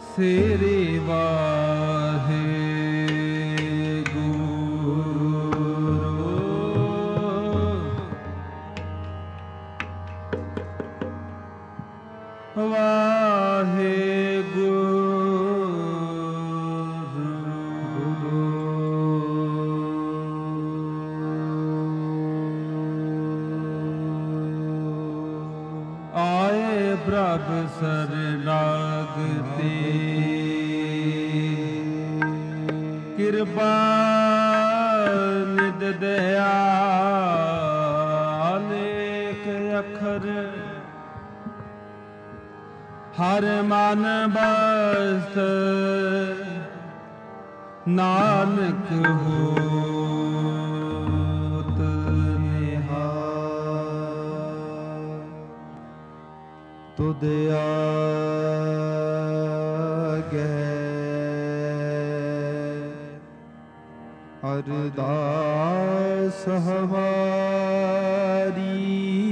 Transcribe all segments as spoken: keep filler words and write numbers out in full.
ਸ੍ਰੀ ਵਾਹਿਗੁਰੂ। ਵਾਹਿਗੁਰੂ ਆਏ ਪ੍ਰਭ ਸਰਨਾਗਤੀ ਕਿਰਪਾ ਨਿਧ ਦਇਆ ਅਨੇਕ ਅੱਖਰ ਹਰ ਮਨ ਬਸਤ ਨਾਨਕ ਹੋਤ ਨਿਹਾਲ। ਤੁਧ ਆਗੈ ਅਰਦਾਸ ਹਮਾਰੀ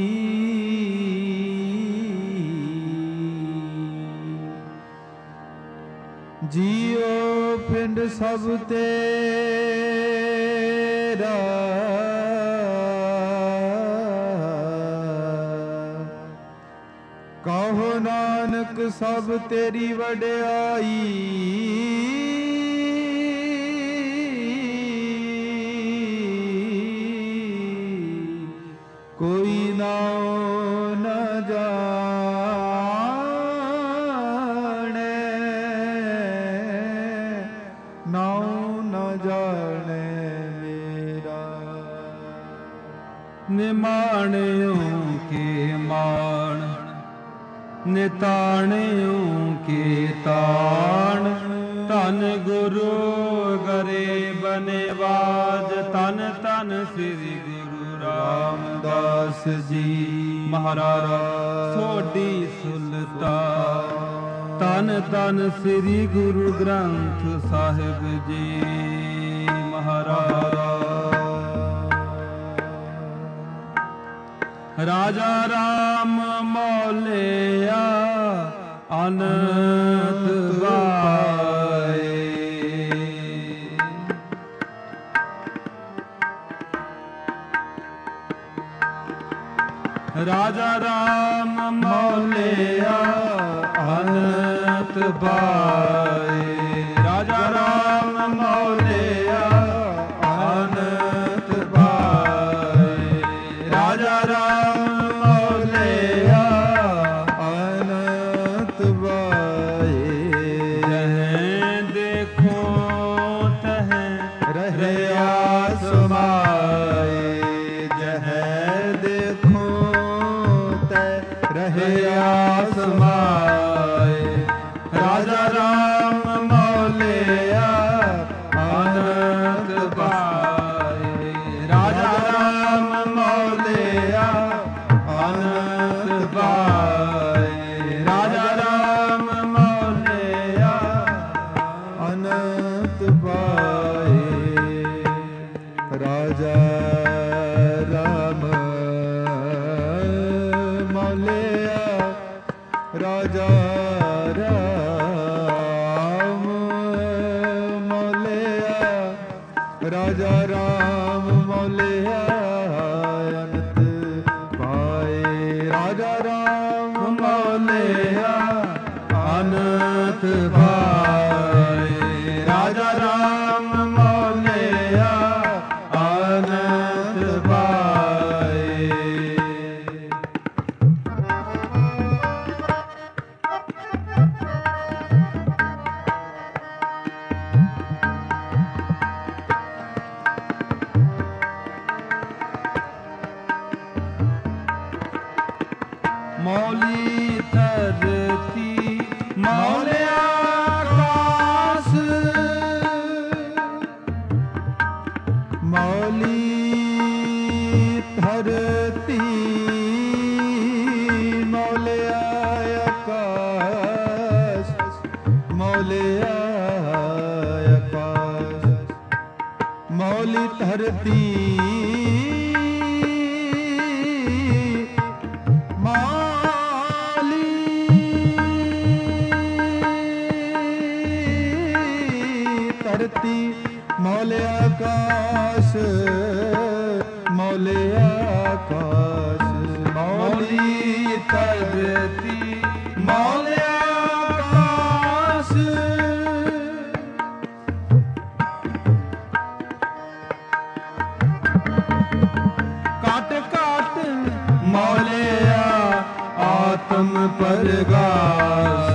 ਜੀਉ ਪਿੰਡ ਸਭ ਤੇਰਾ ਕਹੋ ਨਾਨਕ ਸਭ ਤੇਰੀ ਵਡਿਆਈ। ਕੋਈ ਨਾਉ ਨ ਜਾਣੈ ਨਾਉ ਨ ਜਾਣੈ ਮੇਰਾ। ਨਿਮਾਣਿਓ ਕੇ ਮਾਣ ਨਿਤਾਣਿਓ ਕੇ ਤਾਣ ਧੰਨ ਗੁਰੂ ਗਰੀਬ ਨਿਵਾਜ ਧੰਨ ਧੰਨ ਸ੍ਰੀ ਗੁਰੂ ਰਾਮਦਾਸ ਜੀ ਮਹਾਰਾਜ ਸੋਢੀ ਸੁਲਤਾਨ ਧੰਨ ਧੰਨ ਸ੍ਰੀ ਗੁਰੂ ਗ੍ਰੰਥ ਸਾਹਿਬ ਜੀ ਮਹਾਰਾਜ। ਰਾਜਾ ਰਾਮ ਮੌਲਿਆ ਅਨੰਤ ਵਾਏ ਰਾਜਾ ਰਾਮ ਮੌਲਿਆ ਅਨੰਤ ਵਾਏ ਰਾਜਾ ਰਾਮ ਮੌਲਿਆ ਅਨੰਤ ਵਾਏ ਰਾਜਾ ਰਾਮ ਮੌਲਿਆ ਅਨੰਤ ਵਾਏ। ਜਹ ਦੇਖੋ ਤਹ ਰਹਿਆ ਸਮਾਏ ਜਹ ਦੇਖੋ ਤਹ ਰਹਿਆ ਸਮਾਏ ਰਾਜਾ ਰਾਮ ਮੌਲਿਆ ਅਨੰਤ ਪਾਏ ਰਾਜਾ ਰਾਮ ਮੌਲਿਆ ਅਨੰਤ ਪਾਏ ਰਾਜਾ ਰਾਮ ਮੌਲਿਆ ਅਨੰਤ ਪਾਏ ਰਾਜਾ ਰਾਮ ਮੌਲਿਆ ਰਾਜਾ ਰਾਮ ਮੌਲਿਆ ਰਾਜਾ ਰਾਮ ਮੌਲਿਆ ਅਨੰਤ ਪਾਏ ਰਾਜਾ ਰਾਮ ਮੌਲਿਆ ਅਨੰਤ ਪਾਏ ਰਾਜਾ ਰਾਮ ਮੌਲਿਆ ਅਨੰਤ ਪਾਏ। ਮੌਲੀ ਧਰਤੀ ਮੌਲਿਆ ਆਕਾਸ ਮੌਲੀ ਧਰਤੀ ਮੌਲਿਆ ਆਕਾਸ ਮੌਲਿਆ ਆਕਾਸ ਮੌਲੀ ਧਰਤੀ ਮੌਲੀ ਧਰਤੀ ਮੌਲੇ ਆਕਾਸ਼ ਮੌਲੇ ਆਕਾਸ਼ ਮੌਲੀ ਧਰਤੀ ਮੌਲੇ ਆਕਾਸ਼ ਕਾਟ ਕਾਟ ਮੌਲਿਆ ਆਤਮ ਪਰਗਾਸ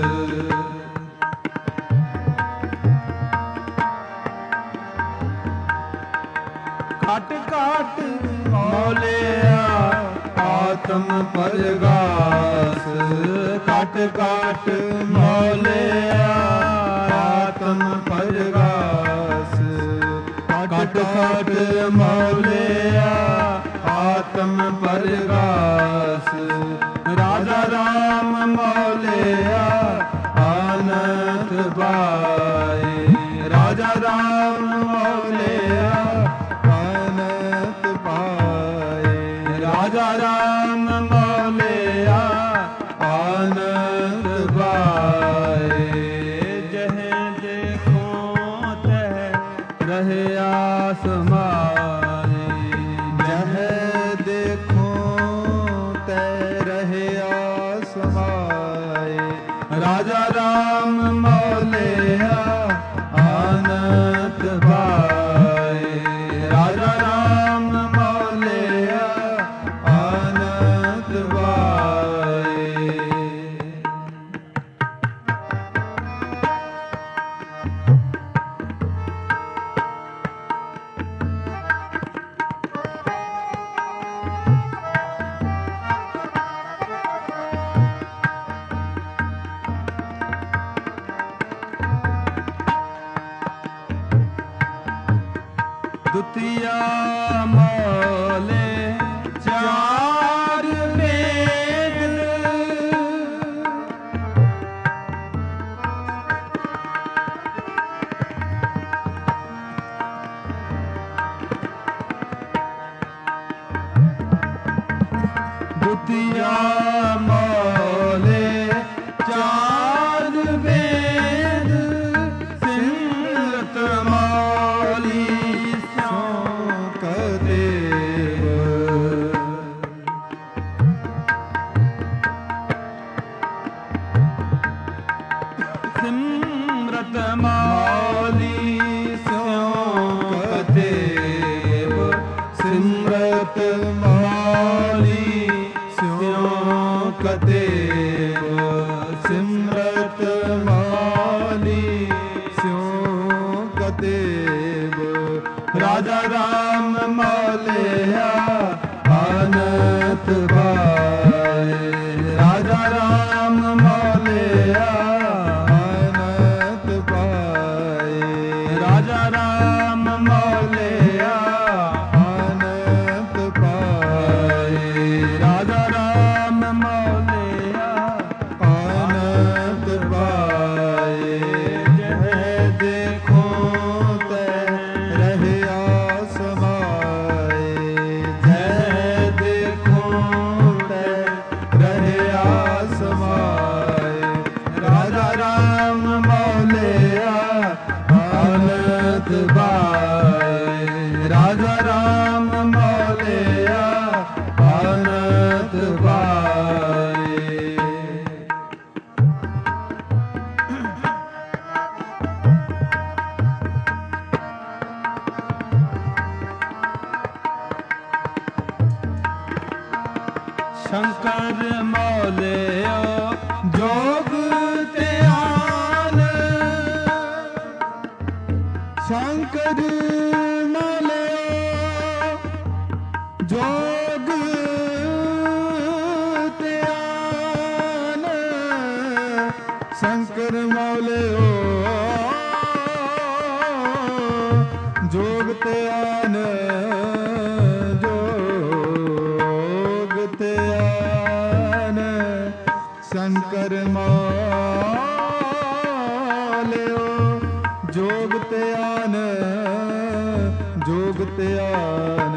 ਕਾਟ ਕਾਟ ਮੌਲਿਆ ਆਤਮ ਪਰਗਾਸ ਕਾਟ ਕਾਟ ਮੌਲਿਆ ਆਤਮ ਪਰਗਾਸ ਕਾਟ ਕਾਟ ਮੌਲਿਆ ਆਤਮ ਪਰਗਾਸ ਰਾਜਾ ਰਾਮ ਮੌਲਿਆ ਆਨੰਦ ਬਾਏ ਰਾਜਾ ਰਾਮ ਮੌਲਿਆ ਆਨੰਦ ਪਾਏ ਰਾਜਾ ਰਾਮ ਮੌਲਿਆ ਆਨੰਦ ਬਾਏ ਜਹ ਦੇਖੋ ਤਹ ਰਹਿਆ ਸਮਾਏ ਜਹ ਦੇਖੋ ਤੈ ਰਹਿਆ ਸਮਾਏ ਰਾਜਾ ਰਾਮ ਮੌਲਿਆ ਆਨੰਦ ਬਾਏ ਰਾਜਾ ਰਾਮ ਮੌਲਿਆ ਆਨੰਦ ਬਾਏ ਦੁਤੀਆ ਮੌਲੇ ਚਾਰ ਵੇਦ ਦੁਤੀਆ ਮੌਲੇ ਚਾਰ ਵੇਦ ਸਿਮਰਤ ਮੌਲੀ ਸਿਮਰਤ ਮੌਲੀ ਸਿਉ ਕਤੇਬ ਸਿਮਰਤ ਮੌਲੀ ਸਿਉ ਕਤੇਬ ਸਿਮਰਤ ਮੌਲੀ ਸਿਉ ਕਤੇਬ ਰਾਜਾ ਰਾਮ ਮੌਲਿਆ ਆਨੰਦ ਬਾਏ ਰਾਜਾ ਰਾਮ ਮੌਲਿਆ ਆਨੰਦ ਬਾਏ ਰਾਜਾ ਰਾਮ ਮੌਲਿਆ ਆਨੰਦ ਬਾਏ ਰਾਜਾ ਰਾਮ ਮੌਲਿਆ ਆਨੰਦ ਬਾਏ ਜਹ ਦੇਖੋ ਤੈ ਰਹਿਆ ਸਮਾਏ ਜਹ ਦੇਖੋ ਤੈ ਰਹਿਆ ਸਮਾਏ ਰਾਜਾ ਰਾਮ ਮੌਲਿਆ ਆਨੰਦ ਬਾਏ ਰਾਜਾ ਰਾਮ ਮੌਲਿਆ ਆਨੰਦ ਬਾਏ ਸ਼ੰਕਰ ਮੌਲਿਓ ਜੋਗ ਧਿਆਨ ਸ਼ੰਕਰ ਮੌਲਿਓ ਜੋਗ ਧਿਆਨ ਸ਼ੰਕਰ ਮੌਲਿਓ ਜੋਗ ਧਿਆਨ ਜੋਗ ਧਿਆਨ ਸ਼ੰਕਰ ਮੌਲਿਓ ਜੋਗ ਧਿਆਨ ਜੋਗ ਧਿਆਨ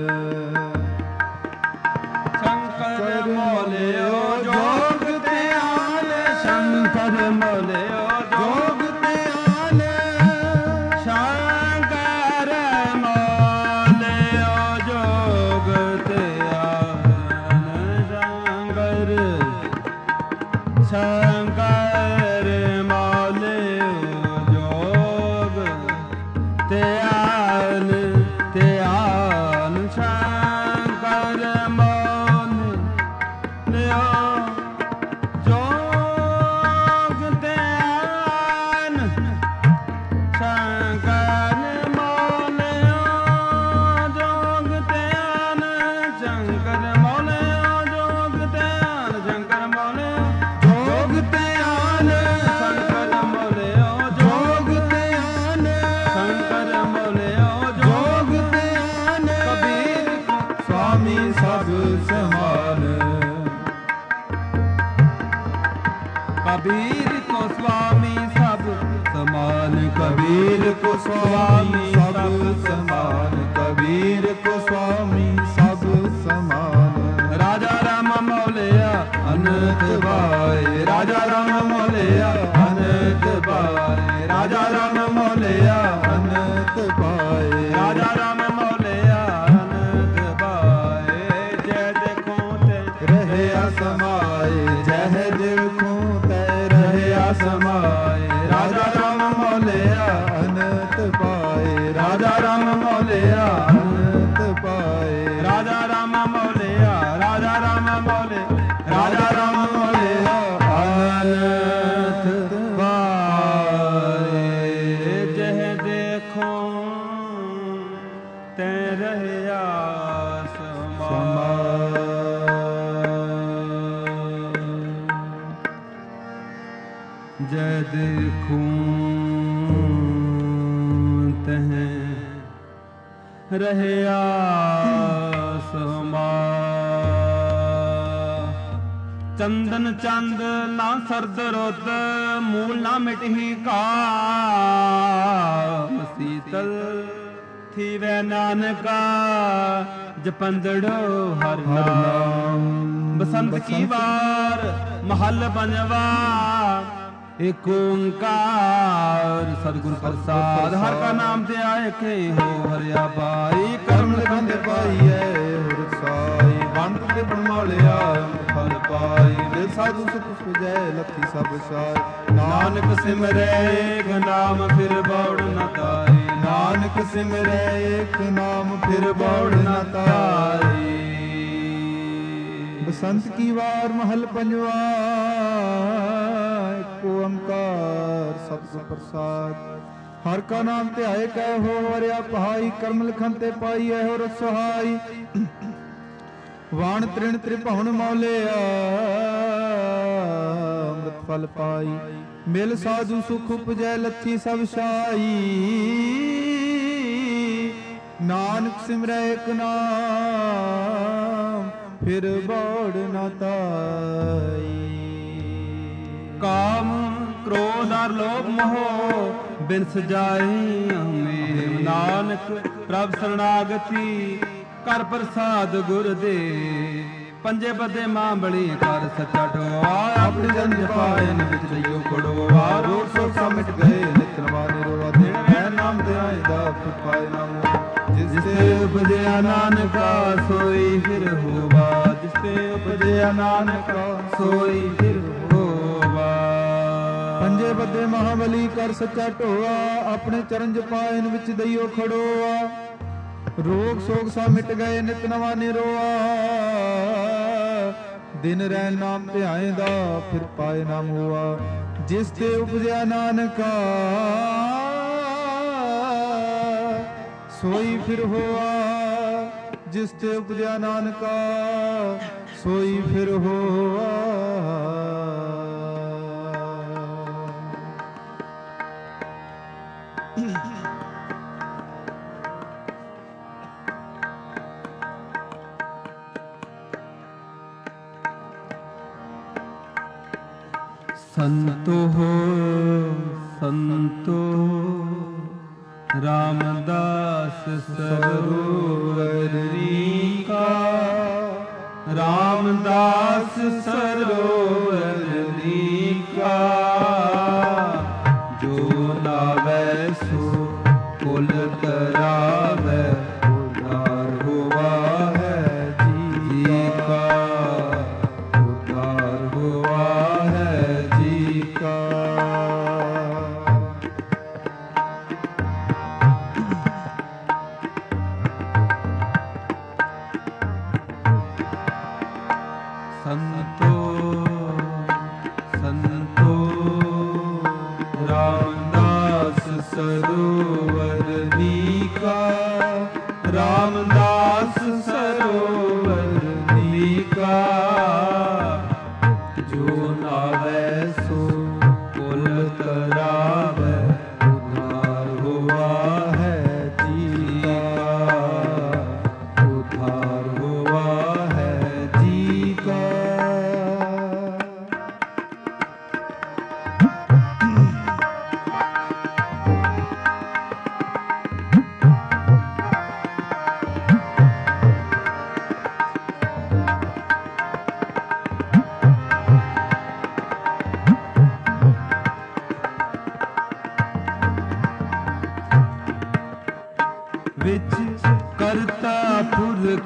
ਸ਼ੰਕਰ ਮੌਲਿਓ ਜੋਗ ਧਿਆਨ ਸ਼ੰਕਰ ਮੌਲਿਓ ਜੋਗ ਧਿਆਨ कबीर को स्वामी सब समान, कबीर को स्वामी सब समान। राजा राम मौलिया अनंत भाई, राजा राम मौलिया अनंत भाई, राजा राम मौलिया अनंत भाई, राजा राम मौलिया अनंत भाई। जय देखो ते रहे समाए, जय देखो ते रहे समाए, राजा राम मौलिया अनंत पाए, राजा राम मौलिया अनंत पाए, राजा राम मौलिया, राजा राम मौले, राजा राम मौलिया अनंत पाए। जह देखो ते रहया समाए, जय देखूं तह रहया समाए। चंदन चंद ना सरद रुत, मूल ना मिटही का, शीतल थी वै नानका, जपंदड़ो हर नाम। बसंत की वार महल बनवा, एक ओंकार सतगुर प्रसाद। हर का नाम ते आए के हो हरिया पाई, कर्म लिखन दे पाई है हुर साई। बंद के बनमालिया फल पाई, दिल साधु सुख सुजय लखी सब साई। नानक सिमरे एक नाम फिर बौड़ न ताई, नानक सिमरे एक नाम फिर बौड़ न ताई। बसंत की वार महल पंजवा, एक ओंकार सतगुर प्रसाद। हर का नाम ते आए कै हो हरिया पहाई, कर्म लिखन ते पाई है हो रसहाई। वाण तृण त्रिभुवन मौलिया अमृत फल पाई, मिल साधु सुख उपजै लथी सब साई। नानक सिमरै एक नाम फिर बौड़ न ताई। काम क्रोध और लोभ मोह बिन सजाए हमें, नानक प्रभ शरणागति कर प्रसाद गुर दे। पंजे बदे मां बड़ी कर सच्चा ढोआ, अपने जन पायन विच जइयो खड़ोआ। रोग शोक सा मिट गए नित नवाने रोआ, दिन वै नाम ते आइंदा फिर पाए नाम। जिससे उपजया नानका सोई फिर होवा, जिससे उपजया नानका सोई फिर होवा। पंजे बदे महाबली कर सच्चा ढोआ, अपने चरण जपायन विच दइयो खड़ोआ। रोग शोक सा मिट गए नित नवा निरोआ, दिन रैन नाम ध्याएंदा फिर पाए नाम हुआ। जिस ते उपजया नानका सोई फिर होआ, जिस ते उपजया नानका सोई फिर होआ। संतो हो संतो रामदास सरोवर का, रामदास सरोवर का। जो नावै सो कुल करावै, उद्धार हुआ है जी का, उद्धार हुआ है जी का।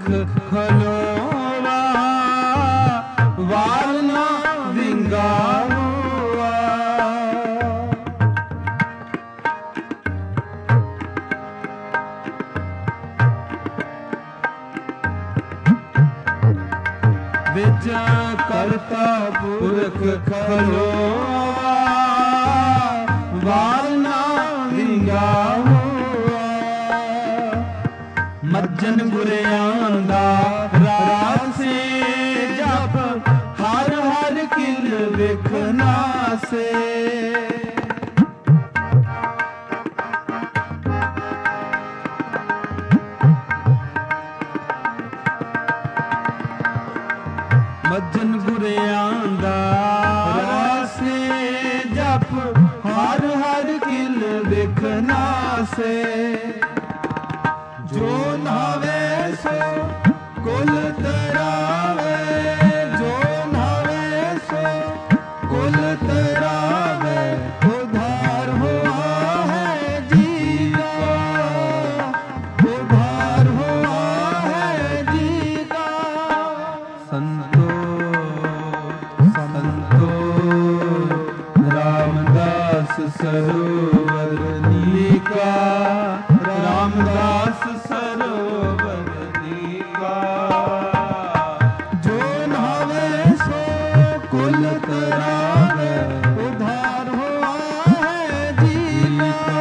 खलोवा वाल ना विंगा हुआ। विच करता पुरख खलोवा वाल ना विंगा हुआ। मज्जन गुरियां दा राज से जप हर हर किल विखना से। मज्जन गुरियां दा राज से जप हर हर किल विखना से। जो नहावे सो कुल तरावे, जो नहावे सो कुल तरावे। उधार हुआ है जी का, उधार हुआ है जी का। संतो संतो रामदास सरोवर नीका, रामदास सरोवर नीका। जो नहावे सो कुल तरावे। उधार हुआ है जी का,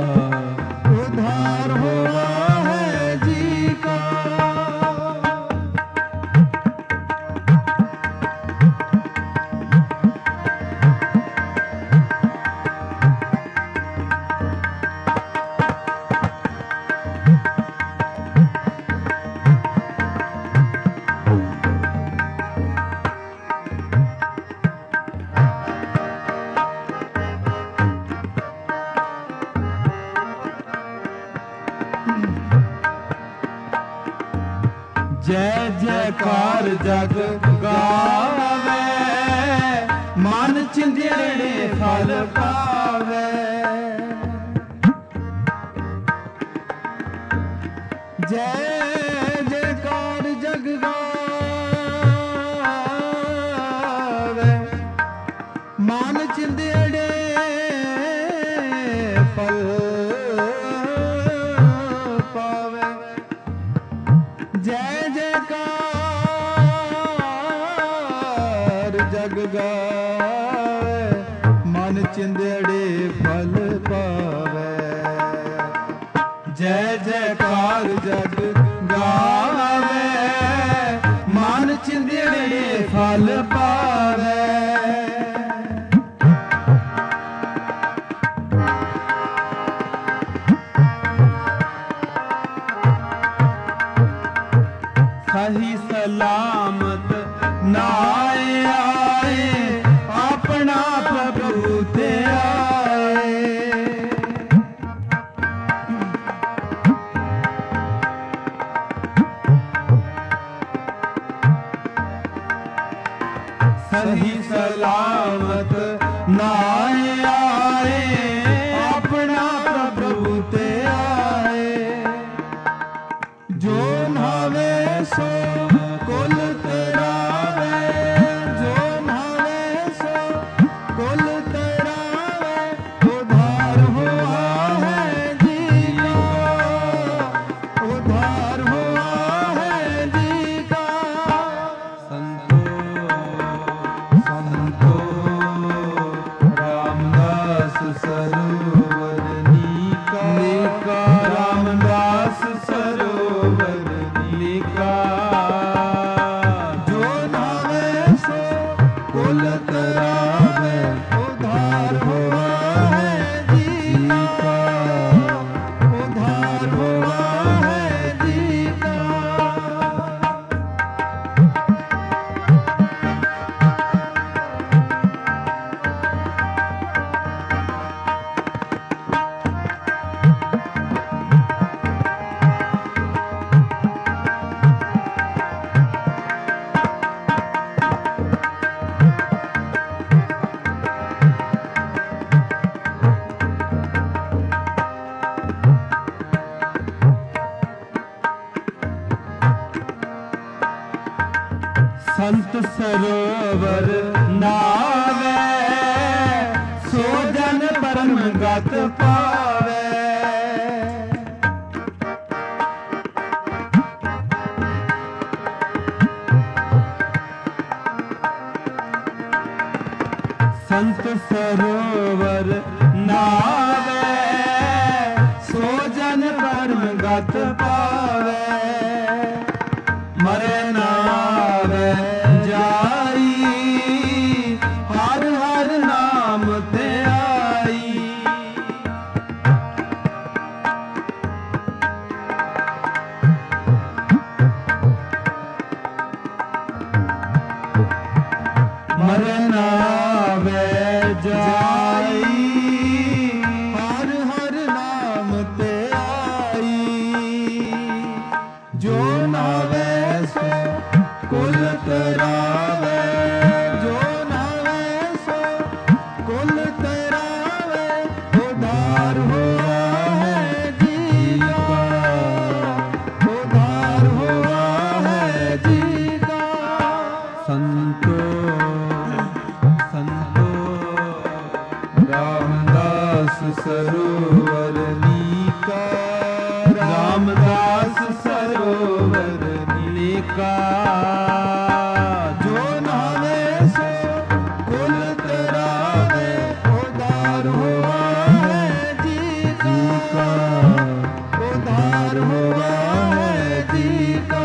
उधार हुआ है जी का। जय जयकार जग गावे, मन चिंधड़े फल पावे। जय जयकार जग गावे, मन चिंधड़े फल पावे। जय जयकार जग गावे, मन चिंधड़े फल पावे। जय जयकार जग गावे, मन चिंधड़े फल पावे। सही सलामत नाए आए, अपना प्रभु ते आए। सही सलामत नाए आए, अपना प्रभु ते आए। जो नहावे सो कुल तरावे, जो नहावे सो कुल तरावे। उधार हुआ है जी का, उधार हुआ है जी का। संतो संतो रामदास सरोवर नीका, नीका रामदास सरोवर नीका। जो नहावे सो कुल तरावे। उधार हुआ है जी का, उधार हुआ है जी का। ਸੰਤ ਸਰੋਵਰ ਨਾਵੇ, ਸੋ ਜਨ ਪਰਮ ਗਤ ਪਾਵੇ। ਸੰਤ ਸਰੋਵਰ ਨਾਵੇ, ਸੋ ਜਨ ਪਰਮ ਗਤ ਪਾਵੇ। ਮਰੇ ਨਾਵੇ ਜਾਈ, ਹਰ ਹਰ ਨਾਮ ਤੇ ਆਈ। ਮਰੇ ਨਾਵੇ ਜਾਈ, ਹਰ ਹਰ ਨਾਮ ਤੇ ਆਈ। ਜੋ ਨਾਵੇ ਸੋ ਕੁਲ ਤਰਾਵੇ, ਜੋ ਨਾਵੇ ਸੋ ਕੁਲ ਤਰਾਵੇ। ਉਧਾਰ ਹੋਆ ਹੈ ਜੀ ਕਾ, ਉਧਾਰ ਹੋਆ ਹੈ ਜੀ ਕਾ। ਸੰਤੋ ਰਾਮਦਾਸ ਸਰੋਵਰ ਨੀਕਾ, ਰਾਮਦਾਸ ਸਰੋਵਰ ਨੀਕਾ। ਜੋ ਨਾਵੇ ਸੋ ਕੁਲ ਤਰਾਵੇ, ਉਧਾਰ ਹੋਆ ਹੈ ਜੀ ਕਾ, ਉਧਾਰ ਹੋਆ ਹੈ ਜੀ ਕਾ।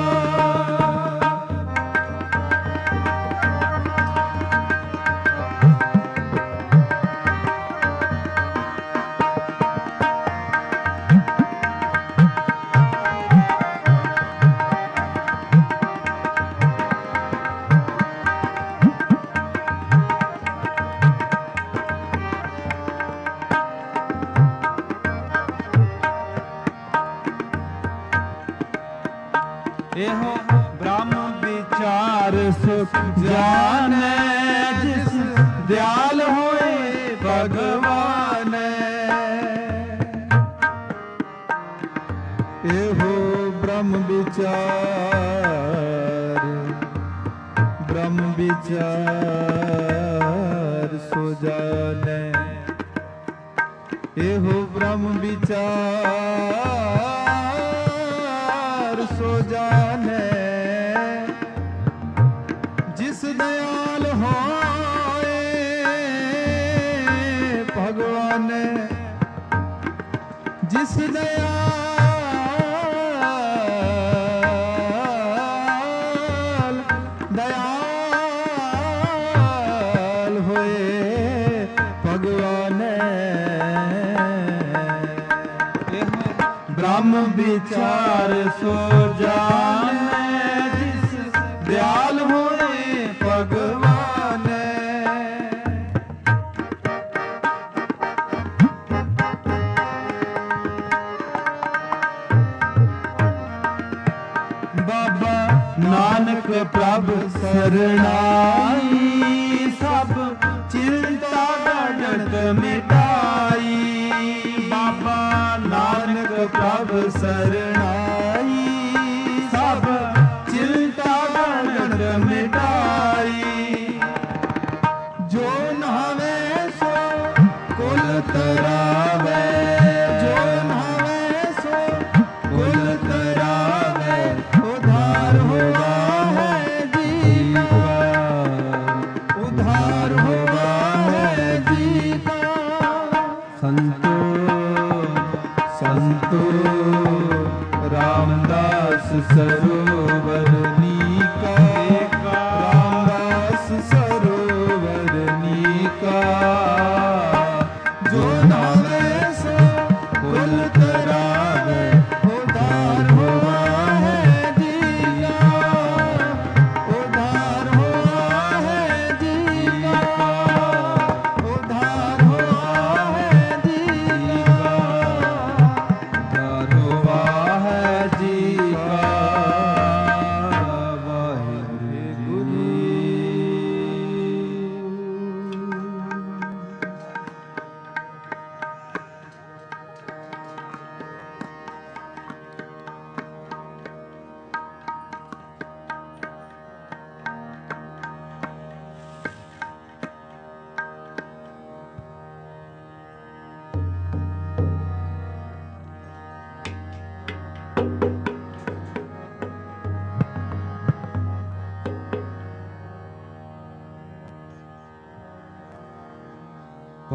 ਇਹੋ ਬ੍ਰਹਮ ਵਿਚਾਰ ਸੁਖ ਜਾਣੈ, ਜਿਸ ਦਿਆਲ ਹੋਏ ਭਗਵਾਨ। ਇਹੋ ਬ੍ਰਹਮ ਵਿਚਾਰ, ਬ੍ਰਹਮ ਵਿਚਾਰ ਸੋ ਜਾਣੈ। ਇਹੋ ਬ੍ਰਹਮ ਵਿਚਾਰ ਸੋ ਜਾਣੈ, ਜਿਸ ਦਿਆਲ ਹੋਏ ਭਗਵਾਨ। ਜਿਸ ਦਿਆਲ ਦਇਆਲ ਹੋਏ ਭਗਵਾਨ। ਬ੍ਰਹਮ ਵਿਚਾਰ ਸੋ ਜਾਣੈ, ਜਿਸ ਦਿਆਲ ਹੋਏ ਭਗਵਾਨ। ਬਾਬਾ ਨਾਨਕ ਪ੍ਰਭ ਸਰਣਾਈ, ਸਭ ਚਿੰਤਾ ਗੜਤ ਮਿਟਾਈ। ਬਾਬਾ ਨਾਨਕ ਪ੍ਰਭ ਸਰਣਾਈ, ਸਭ ਚਿੰਤਾ ਗੜਤ ਮਿਟਾਈ। ਜੋ ਨਾਵੇ ਸੋ ਕੁਲ ਤਰਾਵੇ, ਜੋ ਨਾਵੇ ਸੋ ਕੁਲ ਤਰਾਵੇ। ਉਧਾਰ ਹੋਆ ਹੈ ਜੀ ਕਾ, ਉਧਾਰ ਹੋਆ ਹੈ ਜੀ ਕਾ। ਸੰਤੋ ਸੰਤੋ ਰਾਮਦਾਸ ਸਰੋਵਰ ਨੀਕਾ, ਰਾਮਦਾਸ ਸਰੋਵਰ ਨੀਕਾ। ਜੋ ਨਾਵੇ ਸੋ ਕੁਲ ਤਰਾਵੇ, ਉਧਾਰ ਹੋਆ ਹੈ ਜੀ ਕਾ, ਉਧਾਰ ਹੋਆ ਹੈ ਜੀ ਕਾ, ਉਧਾਰ ਹੋਆ ਹੈ ਜੀ ਕਾ, ਉਧਾਰ ਹੋਆ ਹੈ ਜੀ ਕਾ। ਵਾਹਿਗੁਰੂ ਜੀ।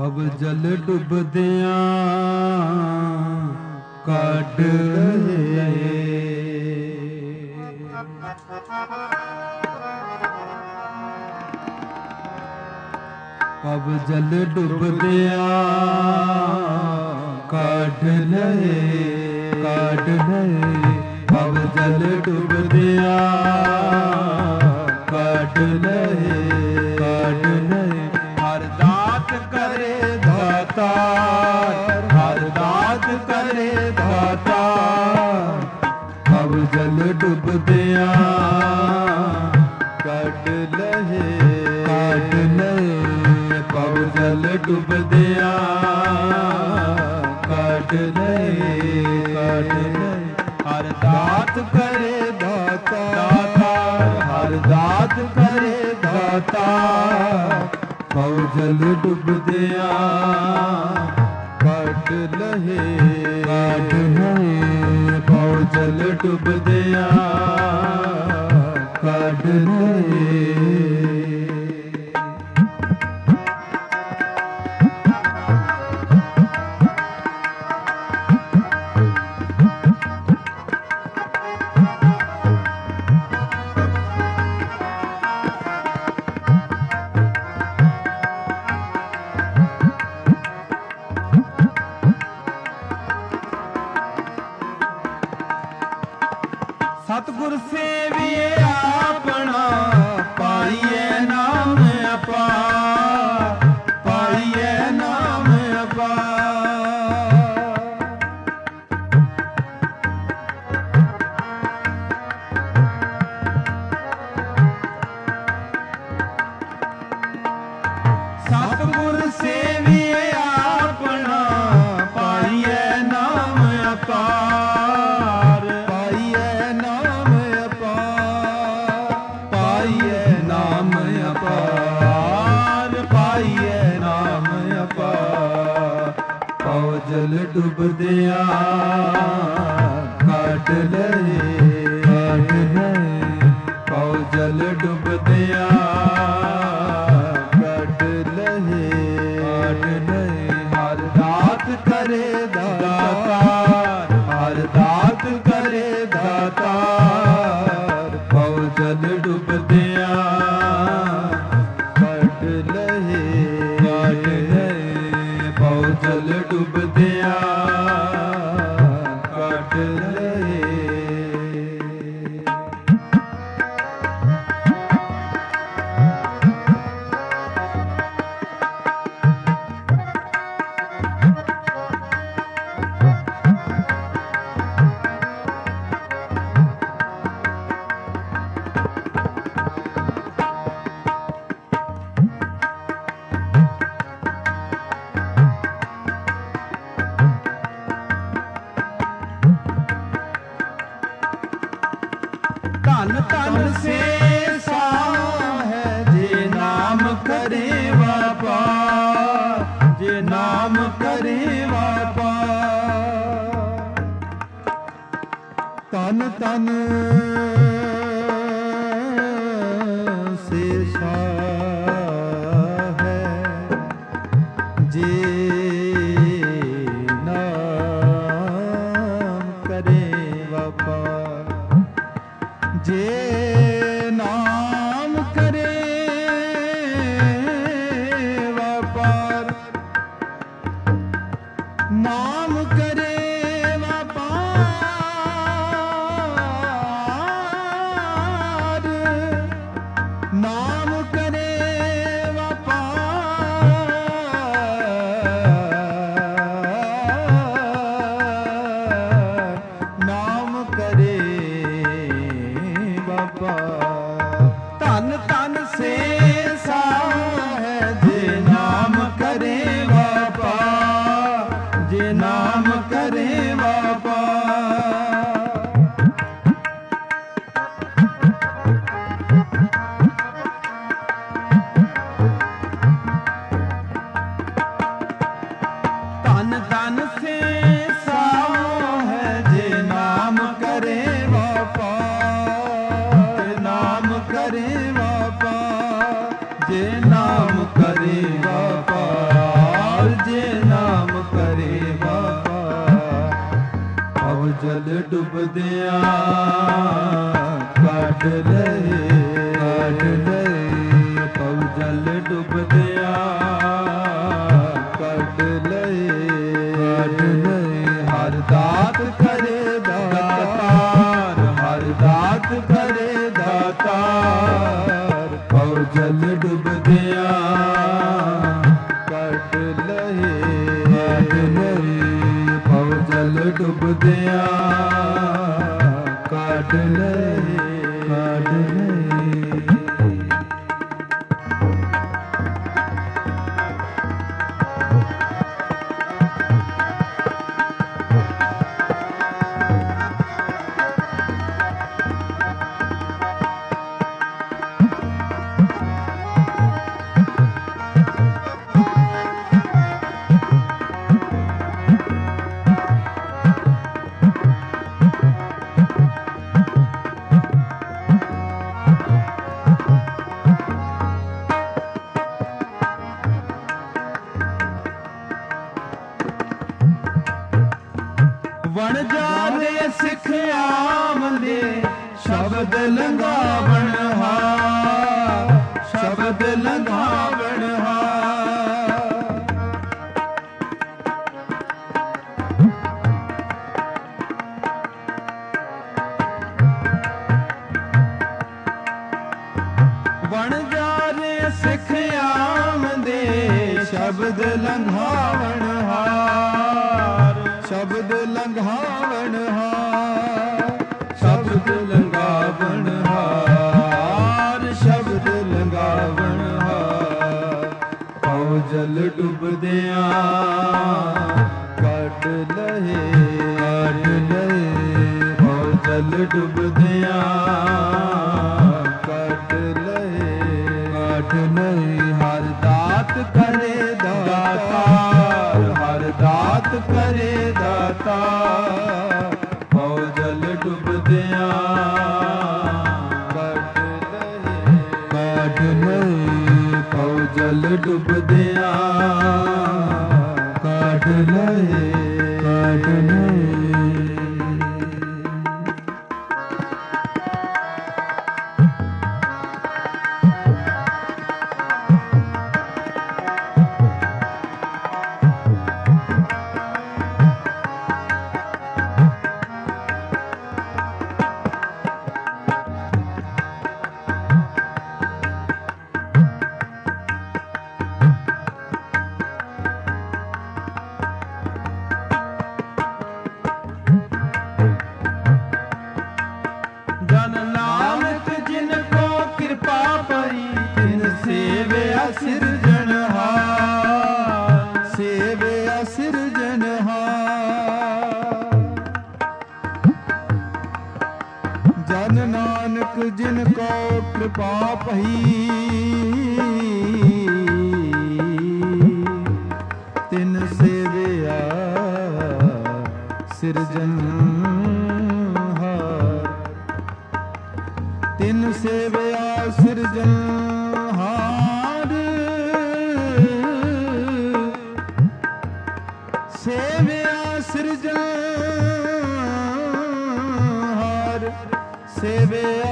ਪਵ ਜਲ ਡੁੱਬਦਿਆਂ ਕੱਢ ਲਏ। ਪਵ ਜਲ ਡੁੱਬਦਿਆਂ ਕੱਢ ਲਏ, ਕੱਢ ਲਏ। ਪਵ ਜਲ ਡੁੱਬਦਿਆਂ ਕੱਢ ਲਏ, ਕੱਢ ਲਏ। ਹਰ ਦਾਤ ਕਰੇ ਦਾਤਾਰ, ਹਰ ਦਾਤ ਕਰੇ ਦਾਤਾਰ। ਪਵ ਜਲ ਡੁੱਬਦਿਆਂ ਕੱਢ ਲਏ, ਕੱਢ ਲਏ। ਪਵ ਜਲ ਡੁੱਬਦਿਆਂ ਕੱਢ ਲਏ, ਕੱਢ ਲਏ। ਹਰ ਦਾਤ ਕਰੇ ਦਾਤਾਰ, ਹਰ ਦਾਤ ਕਰੇ ਦਾਤਾਰ। ਪਵ ਜਲ ਡੁੱਬਦਿਆਂ ਕੱਢ ਲਏ, ਕੱਢ ਲਏ। ਪਵ ਜਲ ਡੁੱਬਦਿਆਂ ਕੱਢ ਲਏ। ਸਤਿਗੁਰ ਸੇਵੀਏ ਆਪਣਾ, ਪਾਈਏ ਨਾਮ ਅਪਾਰ, ਪਾਈਏ ਨਾਮ ਅਪਾਰ। ਸਤਿਗੁਰ ਸੇਵੀਏ ਆਪਣਾ, ਪਾਈਏ ਨਾਮ ਅਪਾਰ, ਪਾਈਏ ਨਾਮ ਅਪਾਰ, ਪਾਈਏ ਨਾਮ ਅਪਾਰ, ਪਾਈਏ ਨਾਮ ਅਪਾਰ। ਪਵ ਜਲ ਡੁੱਬਦਿਆਂ ਕੱਢ ਲਏ, ਕੱਢ ਲਏ। ਪਵ ਜਲ ਡੁੱਬਦਿਆਂ ਕੱਢ ਲਏ, ਕੱਢ ਲਏ। ਹਰ ਦਾਤ ਕਰੇ ਦਾਤਾਰ, ਹਰ ਦਾਤ ਕਰੇ ਦਾਤਾਰ। ਪਵ ਜਲ ਡੁੱਬਦਿਆਂ ਕੱਢ ਲਏ, ਕੱਢ ਲਏ। ਪਵ ਜਲ ਡੁੱਬਦਿਆਂ ਕੱਢ ਲਏ। ਧਨ ਧਨ ਸੇ ਸਾਹ ਹੈ ਜੇ ਨਾਮ ਕਰੇ ਵਾਪਾਰ, ਜੇ ਨਾਮ ਕਰੇ ਵਾਪਾਰ। ਧਨ ਧਨ ਸੇ ਸਾਹ ਹੈ ਜੇ ਨਾਮ ਕਰੇ ਵਾਪਾਰ, ਜੇ ਨਾਮ ਕਰੇ ਵਾਪਾਰ। ਨਾਮ ਕਰੇ ਵਾਪਾਰ, ਨਾਮ ਕਰੇ ਵਾਪਾਰ। ਨਾਮ ਕਰੇ ਧਨ ਧਨ ਸੇ ਸਾਹ ਹੈ ਜੇ ਨਾਮ ਕਰੇ ਵਾਪਾਰ, ਜੇ ਨਾਮ ਕਰੇ ਵਾਪਾਰ। ਧਨ ਧਨ ਸੇ ਸਾਹ ਹੈ ਜੇ ਨਾਮ ਕਰੇ ਵਾਪਾਰ, ਨਾਮ ਕਰੇ ਵਾਪਾਰ। ਜੇ ਨਾਮ ਕਰੇ ਵਾਪਾਰ, ਕਰੇ ਵਪਾਰ। ਭਵ ਜਲ ਡੁੱਬਦਿਆਂ ਕੱਢ ਲਏ, ਕੱਢ ਲਏ, ਭਵ ਜਲ ਡੁੱਬਦਿਆਂ ਕੱਢ ਲਏ, ਕੱਢ ਲਏ। ਹਰ ਦਾਤ ਕਰੇ ਦਾਤਾਰ, ਹਰ ਦਾਤ ਕਰੇ ਦਾਤਾਰ। ਭਵ ਜਲ ਡੁੱਬਦਿਆਂ ਕੱਢ ਲਏ, ਕੱਢ ਲਏ, ਭਵ ਜਲ ਡੁੱਬਦਿਆਂ ਕੱਢ ਲਏ, ਕੱਢ ਲਏ। ਵਣਜਾਰੇ ਸਿੱਖ ਆਵੰਦੇ ਸ਼ਬਦ ਲੰਘਾਵਣ ਹਾਰ, ਸ਼ਬਦ ਲੰਘਾਵਣ ਹਾਰ। ਵਣਜਾਰੇ ਸਿੱਖ ਆਵੰਦੇ ਸ਼ਬਦ ਲੰਘਾਵਣ ਹਾਰ, ਸ਼ਬਦ ਲੰਘਾਵਣ ਹਾਰ, ਸ਼ਬਦ ਲੰਘਾਵਣ ਹਾਰ, ਸ਼ਬਦ ਲੰਘਾਵਣ ਹਾਰ। ਭਉ ਜਲ ਡੁੱਬਦਿਆਂ ਕੱਢ ਲਏ, ਕੱਢ ਲਏ, ਭਉ ਜਲ ਡੁੱਬਦਿਆਂ ਕੱਢ ਲਏ, ਕੱਢ ਲਏ। ਹਰ ਦਾਤ ਕਰੇ ਦਾਤਾਰ, ਹਰ ਦਾਤ ਕਰੇ ਦਾਤਾਰ। ਭਉ ਜਲ ਡੁੱਬਦਿਆਂ ਕੱਢ ਲਏ, ਕੱਢ ਲਏ, ਭਉ ਜਲ ਡੁੱਬਦਿਆਂ ਕੱਢ ਲਏ, ਕੱਢ ਲਏ। ਜਨ ਨਾਨਕ ਜਿਨ ਕੋ ਕਿਰਪਾ ਪਈ, ਤਿਨ ਸੇਵਿਆ ਸਿਰਜਨਹਾਰ, ਤਿਨ ਸੇਵਿਆ ਸਿਰਜਨਹਾਰ। ਸੇਵਿਆ ਸਿਰਜਨਹਾਰ, ਸੇਵਿਆ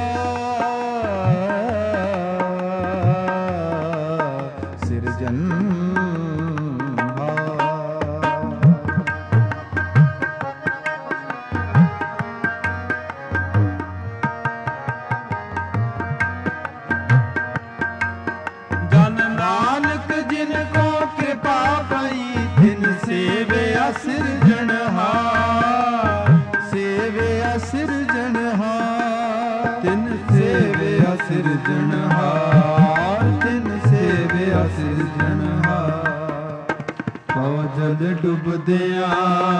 ਸਿਰਜਣਹਾਰ, ਸੇਵਿਆ ਸਿਰਜਣਹਾਰ, ਤਿਨ ਸੇਵਿਆ ਸਿਰਜਣਹਾਰ, ਤਿਨ ਸੇਵਿਆ ਸਿਰਜਣਹਾਰ। ਭਉ ਜਲ ਡੁੱਬਦਿਆਂ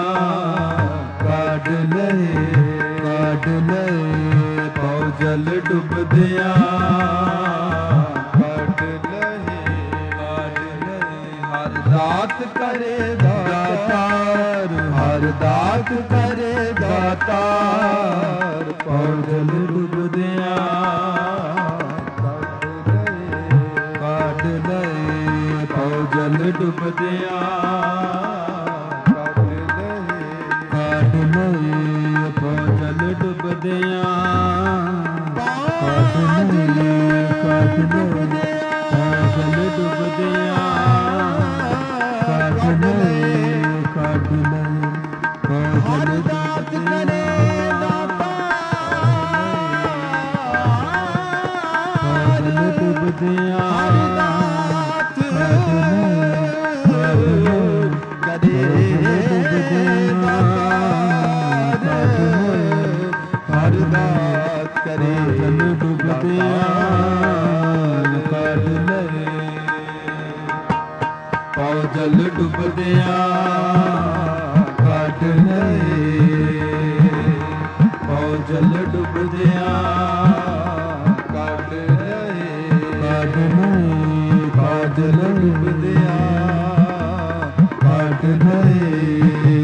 ਕੱਢ ਲਏ, ਕੱਢ ਲਏ, ਭਉ ਜਲ ਡੁੱਬਦਿਆਂ ਕੱਢ ਲਏ, ਕੱਢ ਲਏ। ਹਰ ਦਾਤ ਕਰੇ ਦਾਤਾਰ, ਹਰ ਦਾਤ ਕਰੇ ਦਾਤਾਰ। ਭਉ ਜਲ ਡੁੱਬਦਿਆਂ ਕੱਢ ਲਏ, ਕੱਢ ਲਏ, ਭਉ ਜਲ ਡੁੱਬਦਿਆਂ ਜਲ ਡੁੱਬਦਿਆਂ ਕੱਢ ਲਏ, ਪਉ ਜਲ ਡੁੱਬਦਿਆਂ ਕੱਢ ਲਏ, ਕੱਢ ਲਏ, ਪਉ ਜਲ ਡੁੱਬਦਿਆਂ ਕੱਢ ਲਏ,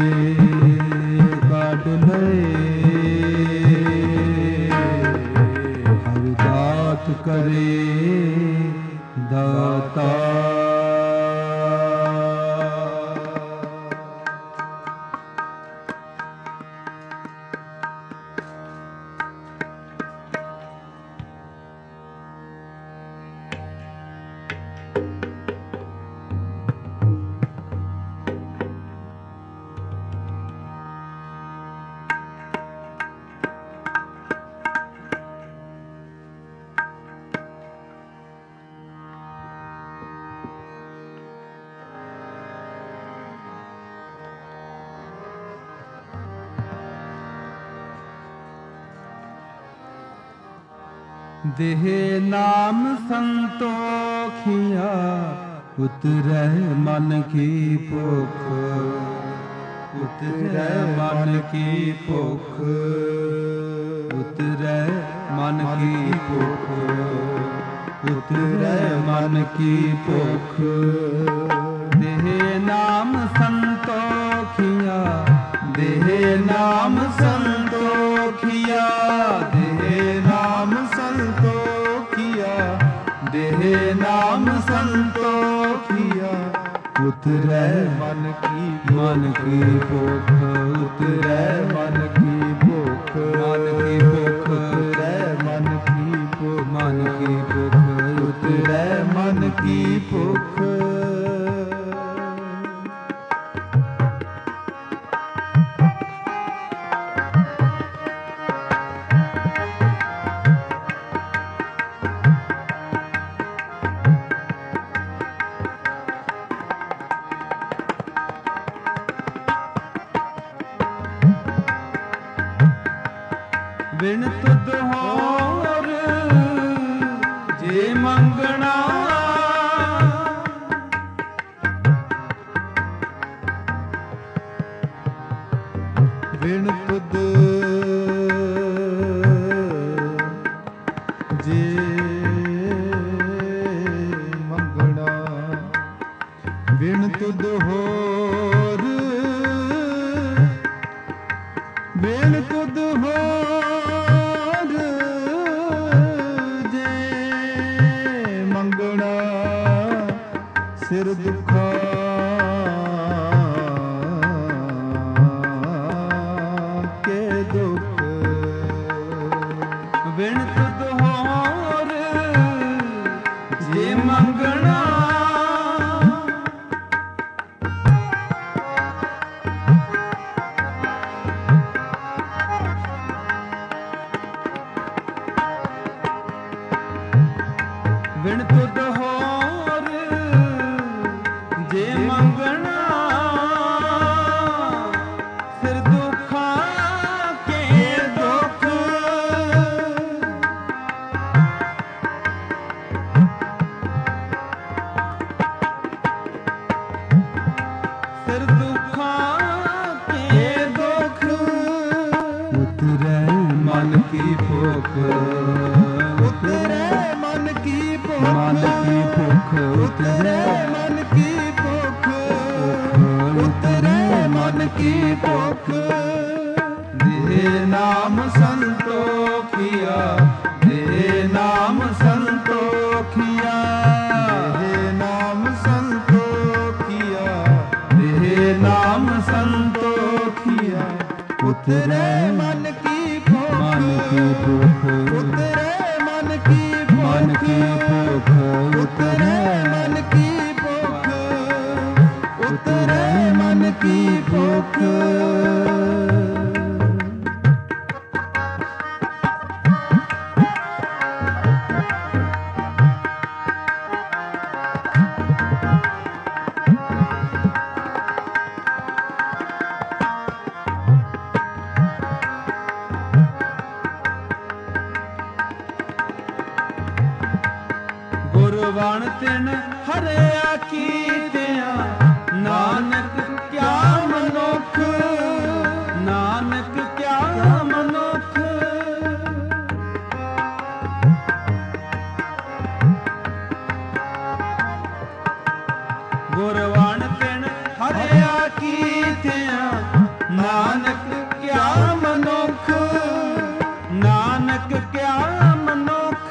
ਕੱਢ ਲਏ। ਹਰਿ ਦਾਤ ਕਰੇ ਦਾਤਾ, ਦੇਹ ਨਾਮ ਸੰਤੋਖਿਆ, ਉਤਰੈ ਮਨ ਕੀ ਭੁਖ, ਉਤਰੈ ਮਨ ਕੀ ਭੁਖ, ਉਤਰੈ ਮਨ ਕੀ ਭੁਖ, ਉਤਰੈ ਮਨ ਕੀ ਭੁਖ। ਦੇਹ ਨਾਮ ਸੰਤੋਖਿਆ, ਦੇਹ ਨਾਮ ਸੰਤੋਖਿਆ, ਦੇਹ ਨਾਮ ਸੰਤੋਖਿਆ, ਦੇਹ ਨਾਮ ਸੰਤੋਖਿਆ। ਉਤਰੈ ਮਨ ਕੀ ਮਨ ਕੀ ਭੁਖ, ਉਤਰੈ ਮਨ ਕੀ ਭੁਖ, ਮਨ ਕੀ ਭੁਖ, ਉਤਰੈ ਮਨ ਕੀ ਭੁਖ, ਮਨ ਕੀ ਭੁਖ, ਉਤਰੈ ਮਨ ਕੀ ਭੁਖ। ਬਿਨ ਤੁਧ ਹੋਰ ਜੇ ਮੰਗਣਾ, ਬਿਨ ਤੁਧ ਜੇ ਮੰਗਣਾ, ਬਿਨ ਤੁਧ ਹੋਰ, ਬਿਨ ਤੁਧ ਹੋਰ ਸਿਰ ਦੁਖਾ ਕੇ ਦੁਖ, ਬਿਨ ਤੁਧ ਹੋਰ ਜੇ ਮੰਗਣਾ, ਬਿਨ ਤੁਧ ਹੋਰ ਜੇ ਮੰਗਣਾ, ਸਿਰ ਦੁਖਾਂ ਕੇ ਦੁਖ, ਸਿਰ ਦੁਖਾਂ ਕੇ ਦੁਖ। ਉਤਰੈ ਮਨ ਕੀ ਭੁਖ, ਉਤਰੈ ਮਨ ਕੀ ਭੁਖ, ਮਨ ਕੀ ਭੁਖ, ਉਤਰੈ ਮਨ ਕੀ ਭੁਖ, ਉਤਰੈ ਮਨ ਕੀ ਭੁਖ। ਦੇਹ ਨਾਮ ਸੰਤੋਖਿਆ, ਦੇਹ ਨਾਮ ਸੰਤੋਖਿਆ, ਦੇਹ ਨਾਮ ਸੰਤੋਖਿਆ, ਦੇਹ ਨਾਮ ਸੰਤੋਖਿਆ। ਉਤਰੈ ਮਨ ਕੀ ਭੁਖ, ਮਨ ਕੀ ਭੁਖ, ਉਤਰੈ ਮਨ ਕੀ ਭੁਖ, ਮਨ ਕੀ ਭੁਖ, ਕੀ ਭੁਖ। ਗੁਰਬਾਣ ਤਿਨ ਹਰਿਆ ਕੀਤਿਆ, ਨਾਨਕ ਕਿਆ ਮਨੁੱਖ, ਨਾਨਕ ਕਿਆ ਮਨੁੱਖ। ਗੁਰਬਾਣ ਤਿਨ ਹਰਿਆ ਕੀਤਿਆ, ਨਾਨਕ ਕਿਆ ਮਨੁੱਖ, ਨਾਨਕ ਕਿਆ ਮਨੁੱਖ।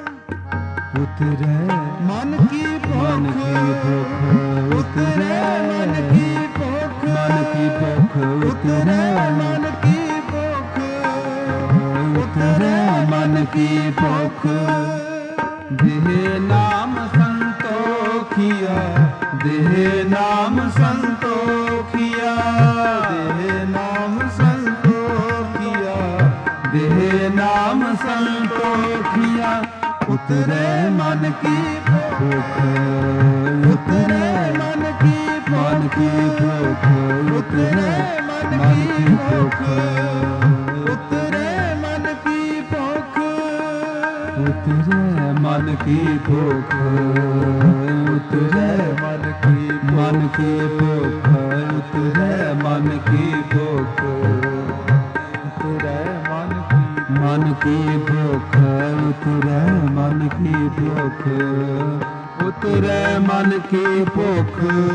ਉਤਰੈ ਮਨ ਕੀ ਮਨ ਭੁਖ, ਕੀ ਭੁਖ, ਉਤਰੈ ਮਨ ਕੀ ਭੁਖ, ਮਨ ਕੀ ਭੁਖ, ਉਤਰੈ ਮਨ ਕੀ ਭੁਖ, ਉਤਰੈ ਮਨ ਕੀ ਭੁਖ। ਦੇਹ ਨਾਮ ਸੰਤੋਖੀਆ, ਦੇਹ ਨਾਮ ਸੰਤੋਖੀਆ, ਦੇਹ ਨਾਮ ਸੰਤੋਖੀਆ, ਦੇਹ ਨਾਮ ਸੰਤੋਖੀਆ। ਉਤਰੈ ਮਨ ਕੀ ਭੁਖ, ਉਤਰੈ ਮਨ ਕੀ ਮਨ ਕੀ ਭੁਖ, ਉਤਰੈ ਮਨ ਕੀ ਭੁਖ, ਉਤਰੈ ਮਨ ਕੀ ਭੁਖ, ਉਤਰੈ ਮਨ ਕੀ ਭੁਖ, ਉਤਰੈ ਮਨ ਕੀ ਮਨ ਕੀ ਭੁਖ, ਉਤਰੈ ਮਨ ਕੀ ਭੁਖ, ਉਤਰੈ ਮਨ ਕੀ ਮਨ ਕੀ ਭੁਖ, ਉਤਰੈ ਮਨ ਕੀ ਭੁਖ, ਉਤਰੈ ਮਨ ਕੀ ਭੁਖ।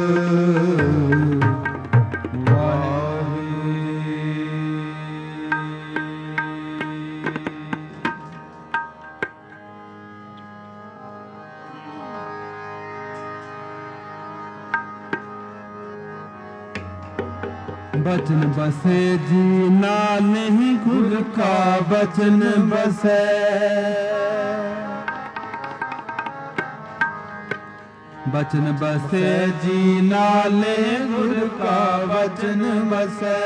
बचन बसे जी नाले गुर का बचन बसे, बचन बसे जी नाले गुर का बचन बसे,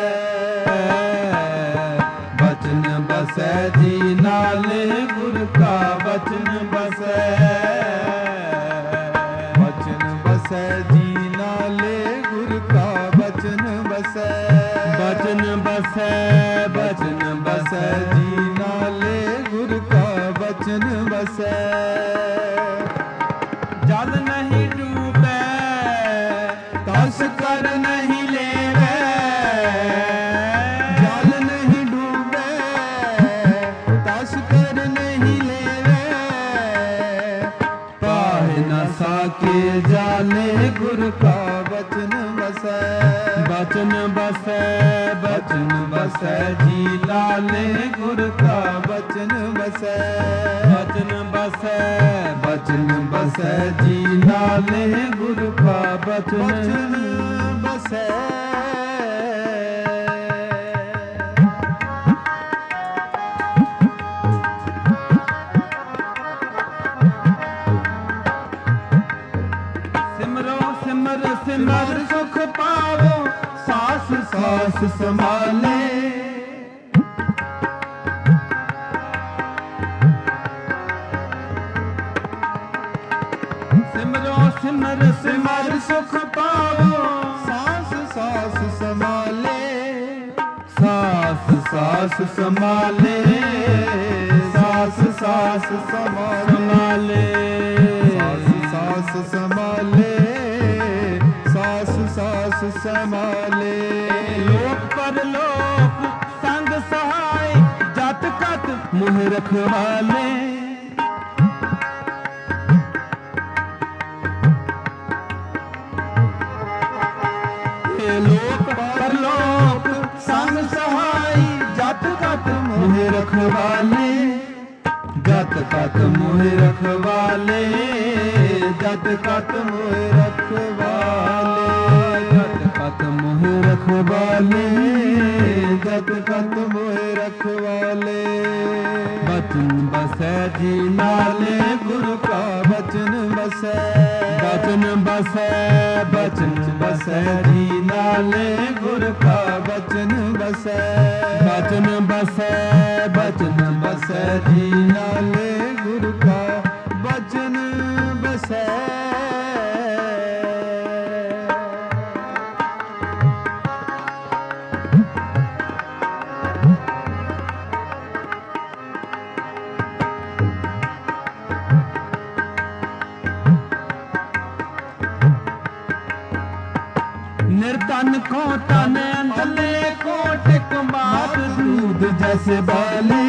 बचन बसे जी नाले गुर का बचन बसे, बचन बसै जी नाले गुर का बचन बसै, बचन बसे बचन बसै जी नाले गुर का बचन बसै। जल नहीं डूबे तस कर नहीं लेवे, जल नहीं डूबे तस कर नहीं लेवे, पाए न साके जाले गुर का बचन बसै, बचन बसे, बचन बसे जी लाले गुर का बचन बसै, बचन बसे, बचन बसे जी लाले गुर का बचन बचन बसै। सिमरो सिमर सिमर सुख पावो, सास सास संभाले, सिमरो सिमर सिमर सुख पावो, सास सास संभाले, सास सास संभाले, सास सास संभाले, सास सास संभाले, सास सास संभाले। लोक परलोक संग सहाय, जत कत मुह रखवाले, लोक परलोक संग सहाय, जत कत मुह रखवाले, जत कत मुह रखवाले, जत कत मुह रखवाले, जत कत मुह रखवाले, जत कत मुह रखवाले। बचन बसै जी नाले गुरु का बचन बसै, ਬਚਨ ਬਸੈ ਬਚਨ ਬਸੈ ਜੀ ਨਾਲੇ ਗੁਰ ਕਾ ਬਚਨ ਬਸੈ ਬਚਨ ਬਸੈ ਬਚਨ ਬਸੈ ਜੀ ਨਾਲੇ ਗੁਰ ਕਾ ਬਚਨ ਬਸੈ निर्तन को तन अंधले कोट कुमार दूध जैसे बाले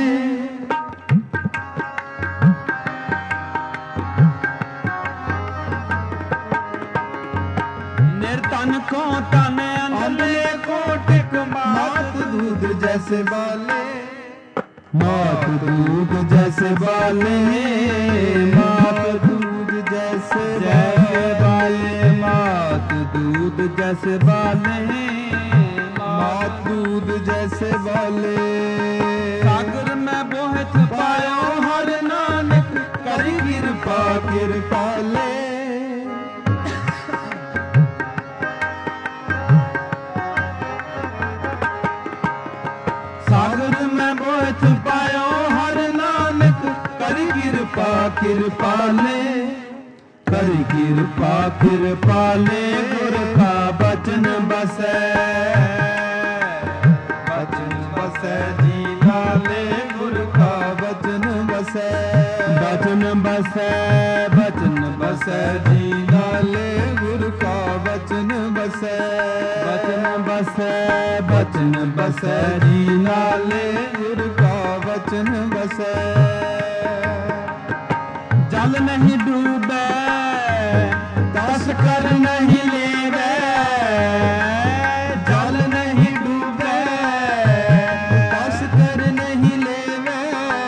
निर्तन को तन अंधले कोट कुमार दूध जैसे बाले मात दूध जैसे बाले मात दूध जैसे जैसे बाले मात दूध जैसे बाले मात दूध जैसे बाले सागर में बोहत पायो हर नानक करी कृपा कृपाले सागर में बोहत पायो हर नानक करी कृपा कृपाले कर कृपा कृपाले गुर का बचन बसै बचन बसै जी नाले गुर का बचन बसै बचन बसै बचन बसै जी नाले गुर का बचन बसै बचन बसै बचन बसै जी नाले गुर का बचन बसै जल नहीं डूबे दस कर नहीं लेवे जल नहीं डूबे दस कर नहीं लेवे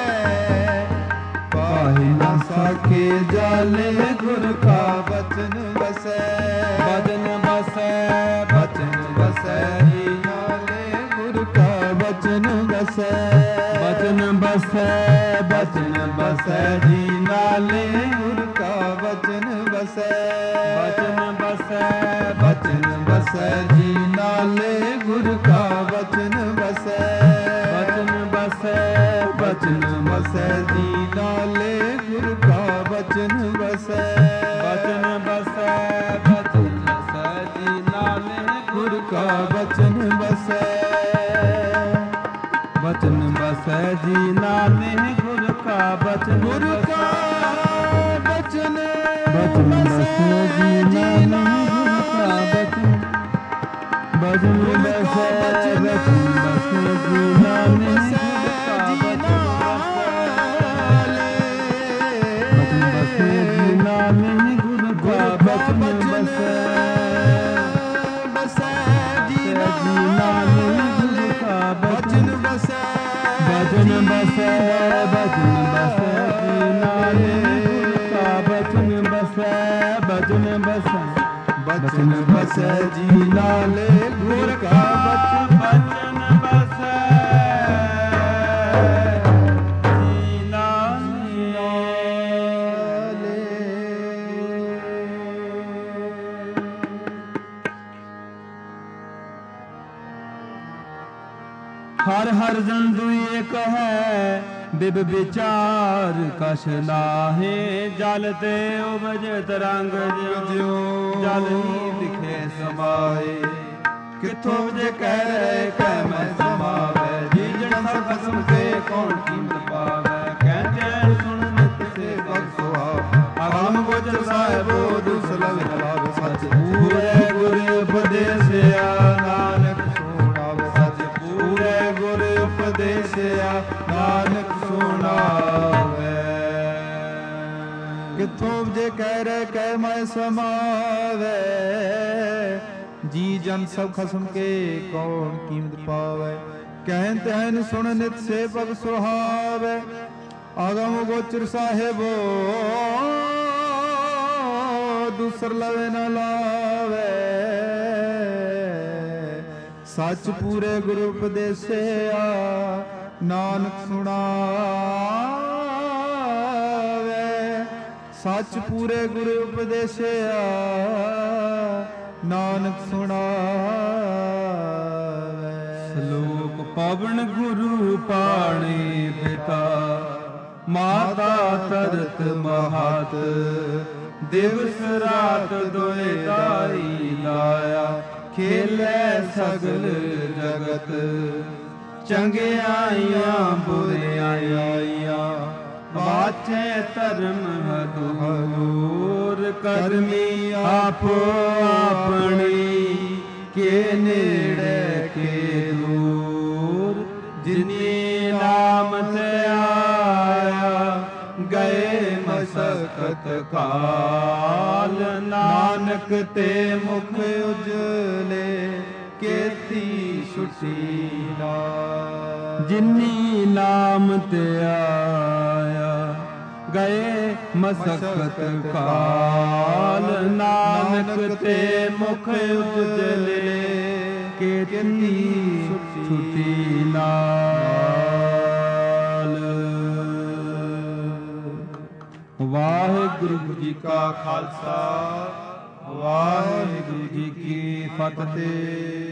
पाहि न सके जाले गुर का बचन बसै बचन बसै बचन बसै जी नाले गुर का बचन बसै बचन बसै बचन बसै जी नाले गुर का बचन बसै बचन बसै बचन बसै जी नाले गुर का बचन बसै बचन बसै बचन बसै जी नाले गुर का बचन बसै बचन बसै बचन बसै जी नाले गुर का बचन बसै बचन बसै जी नाले गुर का बचन गुर का बचन बचन बसै जी नाले गुर का बचन बचन बसै बचन बसै जी नाले बचन बसै जी नाले गुर का बचन बसै बसै जी नाले गुर का बचन बसै बचन बसै बचन बसै जी नाले गुर का बचन बसै बचन बसै बचन बसै जी नाले गुर का बचन बचन बसै जी नाले हर हर जन दुई कहे बिब विचार कश नाहे जल ते उपजे तरंग ज्यो जल ही दिखे समाए किथों जे कह रहे कह मैं समावे जी जन सब खसम से कौन कीमत पावे कहते सुन नित से भग सुहाव आगम गोचर साहिबो दुसलव लाभ सच पूरे गुर उपदेश नानक सुनाव सच पूरे गुर उपदेश नानक सुनावे किथों जे कह रहे कह मैं समावे जी जन सब खसम के कौन कीमत पावे कहते हैं सुन नित से पग सुहावे आगम गोचर साहिबो दूसर लवे न लावे सच पूरे गुरु उपदेसिया नानक सुनावे ਸੱਚ ਪੂਰੇ ਗੁਰੂ ਉਪਦੇਸ਼ਿਆ ਨਾਨਕ ਸੁਣਾਵੇ। ਸ਼ਲੋਕ ਪਵਨ ਗੁਰੂ ਪਾਣੀ ਪਿਤਾ ਮਾਤਾ ਤਰਤ ਮਹਤ ਦਿਵਸ ਰਾਤ ਦੋਇ ਦਾਈ ਲਾਇਆ ਖੇਲੇ ਸਗਲ ਜਗਤ ਚੰਗਿਆਈਆਂ ਬੁਰਿਆਈਆਂ ਬਾਚੇ ਧਰਮ ਹਦੂਰ ਕਰਮੀ ਆਪੋ ਆਪਣੀ ਕੇ ਨੇੜੇ ਕੇ ਦੂਰ ਜਿਨੀ ਨਾਮ ਤੇ ਆਇਆ ਗਏ ਮਸਕਤ ਕਾਲ ਨਾਨਕ ਤੇ ਮੁਖ ਉਜਲੇ ਕੀਤੀ ਛੁਟੀ ਨਾਲ। ਜਿਨੀ ਨਾਮ ਤੇ ਆਇਆ ਗਏ ਮਸਕਤ ਕਾਲ ਨਾਨਕ ਤੇ ਮੁਖ ਉਜਲੇ ਕੀਤੀ ਛੁਟੀ ਨਾਲ। ਵਾਹਿਗੁਰੂ ਜੀ ਕਾ ਖਾਲਸਾ ਵਾਹਿਗੁਰੂ ਜੀ ਕੀ ਫਤਿਹ।